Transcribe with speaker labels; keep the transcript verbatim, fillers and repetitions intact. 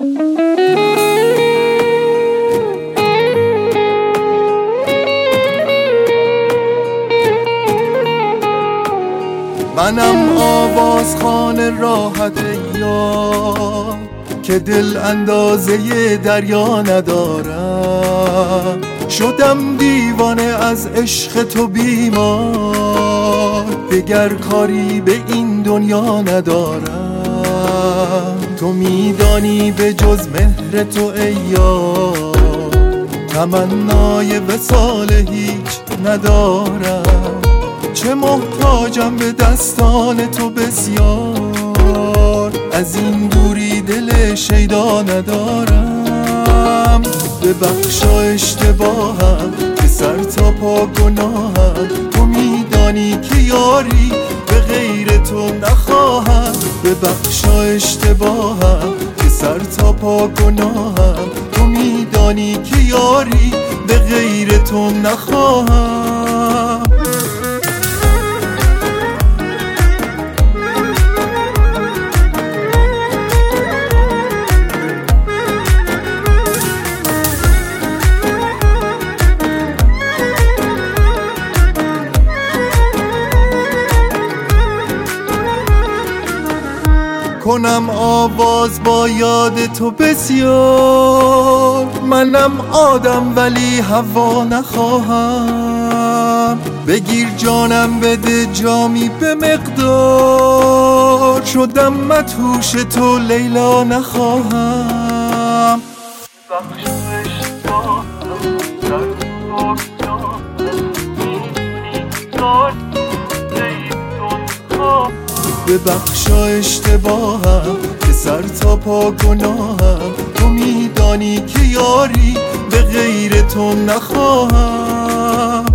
Speaker 1: منم آواز خانه راحت یار که دل اندازه دریا ندارم. شدم دیوانه از عشق تو بیمار، دگر کاری به این دنیا ندارم. تو میدانی به جز مهر تو ای یار تمنای وصال هیچ ندارم. چه محتاجم به دستان تو بسیار، از این دوری دل شیدا ندارم. ببخشا اشتباهم که سر تا پا گناهم، تو میدانی که یاری به غیر تو نخواهم. ببخشا اشتباهم که سر تا پا گناهم، تو میدانی که یاری به غیر تو نخواهم. کنم آواز با یاد تو بسیار، منم آدم ولی هوا نخواهم. بگیر جانم بده جامی به مقدار، شدم مدهوش تو لیلا نخواهم. ببخشا اشتباهم که سر تا پا گناهم، تو میدانی که یاری به غیر تو نخواهم.